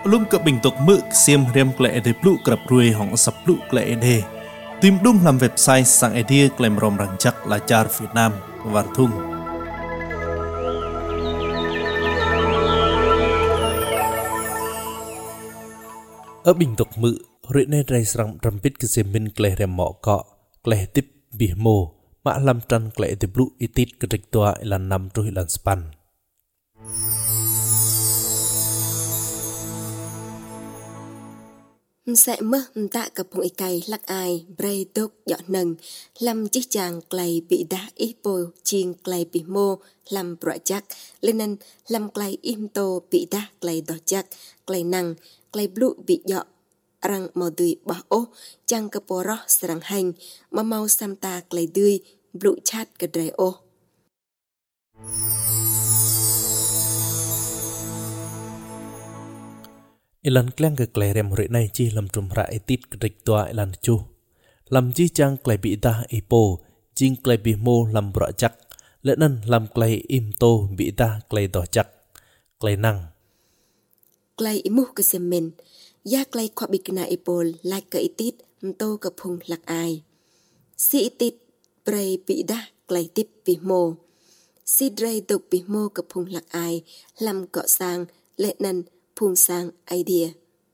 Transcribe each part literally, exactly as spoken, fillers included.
Lum cập bình tục mự xiêm rem klệ để plu cập ruồi hỏng sập plu klệ đề. Tìm đúng làm website sang idea klem rom răng chắc là char Việt Nam và thung. Ở bình tục mự, rồi nên ray sang trầm pít cái xiêm min klệ rem mỏ cọ, klệ tiếp bì mồ, mã lâm trăn klệ để plu itit cái trịch toa là nằm trôi lần span. Sẽ mơ tạ cặp hụi cày lắc ai bray đốc dọ nâng làm chiếc chàng clay bị đá ít bồ chiên clay bị mô làm bọa chắc lên nên làm clay im tô bị đá clay đỏ chắc clay năng clay blue bị dọ răng màu tươi bỏ ô chàng cặp bò rõ sẵn hành mà màu xăm ta clay tươi blue chat cái đài ô. Ilan kleng ke klei rem hore nai chi lam trum ra etit krik tua ilan chu. Lam chi chang klei bi da ipo, jing klei bi mo lam bra chak, lệ nan lam klei im to bi da klei do chak, klei năng. Klei imu ke semen, ya klei kwa bi kena ipol lai ke itit mto ke phung lak ai. Si itit bray bi da klei tip bi mo. Si dray dok bi mo ke phung lak ai, lam cọ sang lệ nan phung sang idea.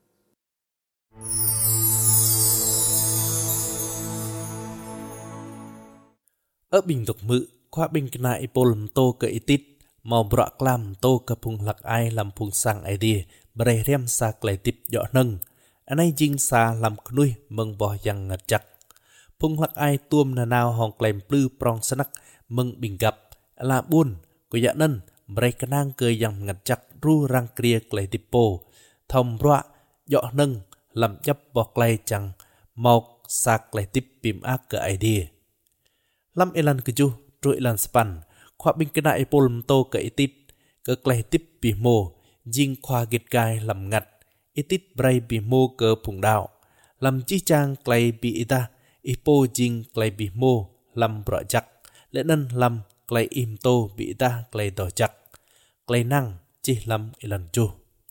Ở bình tục mự, khoa bình kena ipol mto ke itit, mau bra klam to ke phung lak ai lam phung sang idea, bray rem sa klei tip dọ nâng. Anai jing sa lam knui mừng bò yang ngật chak. Phung lak ai tuom na nào hong klem plư prong sanak mừng bình gặp là buôn của dạ nân bray kanang ke yang ngật chak ru răng kria klei tipo. Thom bọa dọ nâng làm chấp bò klei chẳng mọc sa klei tip bìm ác ke idea. Lam elan keju trôi elan span khoa bình kena ipol mto ke itit ke klei tip bì mô jing khoa git gai làm ngặt itit bray bì mô ke phung đạo làm chi chang klei bì ita ipo jing klei bì mô làm bọa chak lệ nân làm klei im to bì ita klei do chak klei năng chi lam elan chu.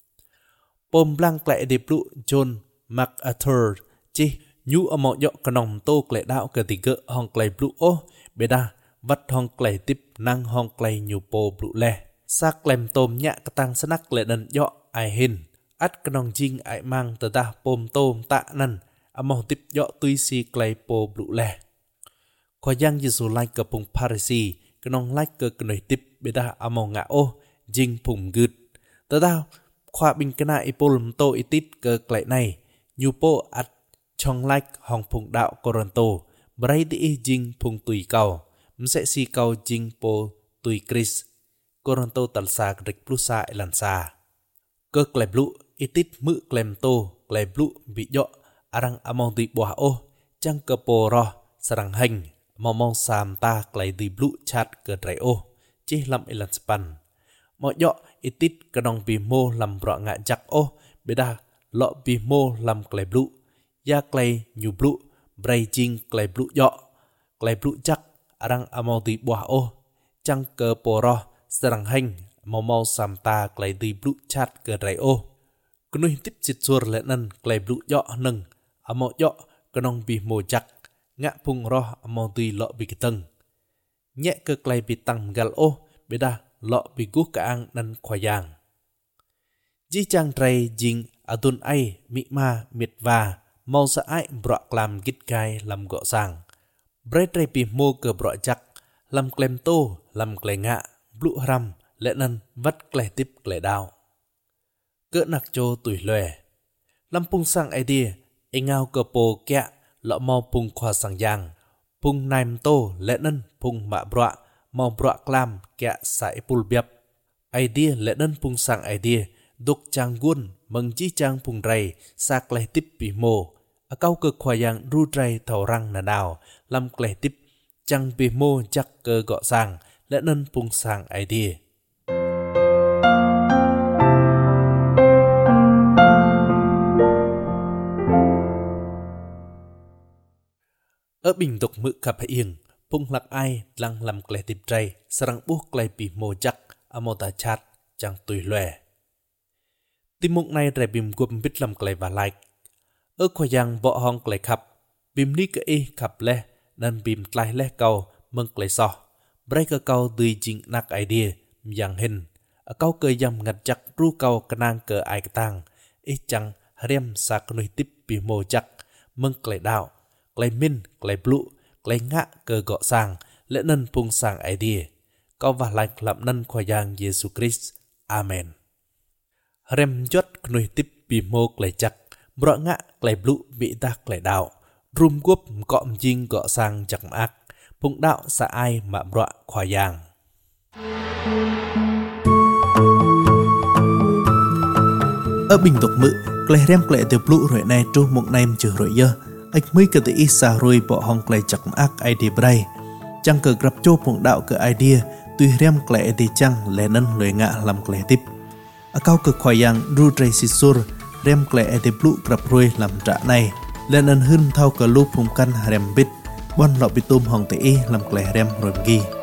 Pom blang klei de plu John MacArthur chi nhu amo dọ kanong to klei đạo ke tiga hong klei plu o beda vắt hong klei tip năng hong klei nhu po plu le sa klem tom nhạ katang sanak lệ nân dọ ai hin at kanong jing ai mang tờ ta pom tom tạ nân amo tip dọ tui si klei po plu le khoa yang yesu like ke pung parisi kanong like ke kanoi tip beda amo nga o jing phung gud tờ ta khoa bình kena ipol mto itit ke klei này nhu po at chong like hong phung đạo Coronto bray di jing phung tui cao mse si cao jing po tui Chris Coronto talsa krik plusa elansa ke klei blu itit mự klem to klei blu bị dọ arang among tui boha o chang ke po ro sarang hành momong sam ta klei tui blu chat ke drai o chi lam elan span mo dọ itit kanong bi mo lam bra nga jak o beda lo bi mo lam klei blu ya klei nyu blu bray jing klei blu dọ klei blu jak arang among tui boha o chang ke po ro sarang hành momong sam ta klei tui blu chat ke drai o kunui tip chit sur lệ nân klei blu dọ nâng amo dọ kanong bi mo jak ngạ phung ro amo tui lo bi kiteng nhẹ ke klei bi tang gal o beda lo bi gu kaang nan khoyang ji chang trai jing adun ai mi ma miệt va mau sa ai bra klam git gai lam gọ sang bray trai pi mo ke bra jak lam klem to lam klei ngạ blu ram lệ nân vắt klei tip klei đạo cỡ nặc cho tuổi lòe lam pung sang idea engao ke po kẹ lọ mau pung khoa sang yang pung naim to lệ nân pung mạ bra mau bra klam kẹ sai pul biap idea lệ nân pung sang idea duk chang gun mừng chi chang pung ray sa klei tip pi mo a kau ke khoa yang ru ray thau rang na đào lam klei tip chang pi mo chắc cơ gọ sang lệ nân pung sang idea. Ở bình tục mự khắp hiền pung lak ai lang lam klei tip trai sarang buh klei pi mo jak amota chat chang tui lòe Tim mục này rẻ bìm gồm biết làm cái và like. Ơ khoa yang bỏ hong cái khắp. Bìm ní cái y khắp lê. Nên bìm tlai lê cầu mừng cái so. Bray cái cầu tùy chính nạc idea. Yang hình. Ở cầu cơ dầm ngặt chắc ru cầu cái nàng cơ ai cái tàng. Ý chăng rem xa cái nồi tiếp bì mô chắc. Mừng cái đạo. Cái min, cái blue. Cái ngã cơ gọ sang. Lẽ nên phung sang idea. Cầu và like làm nên khoa yang Jesus Christ. Amen. Rem chốt nuôi tiếp bì mô klei chắc, bọ ngã klei blue bị ta klei đạo, rum guop cọm jing gọ sang chặt ác, phụng đạo sa ai mà bọ khoa yang. Ở bình tục mự, klei rem klei từ blue rồi này tru một nem chữ rồi dơ, ách mới cái tự isa rồi bọ hong klei chặt ác ai đi bray, chẳng cờ gặp cho phụng đạo cái idea, tuy rem klei thì chẳng lẽ nên lời ngã làm klei tiếp. Ở cao cực khoai yang ru tray si sur rem klei ete blue grab ruồi làm trả này lên ân hưng thao cờ lu phùng căn rem bít bon lọ bị tôm hong tê làm klei rem rồi ghi.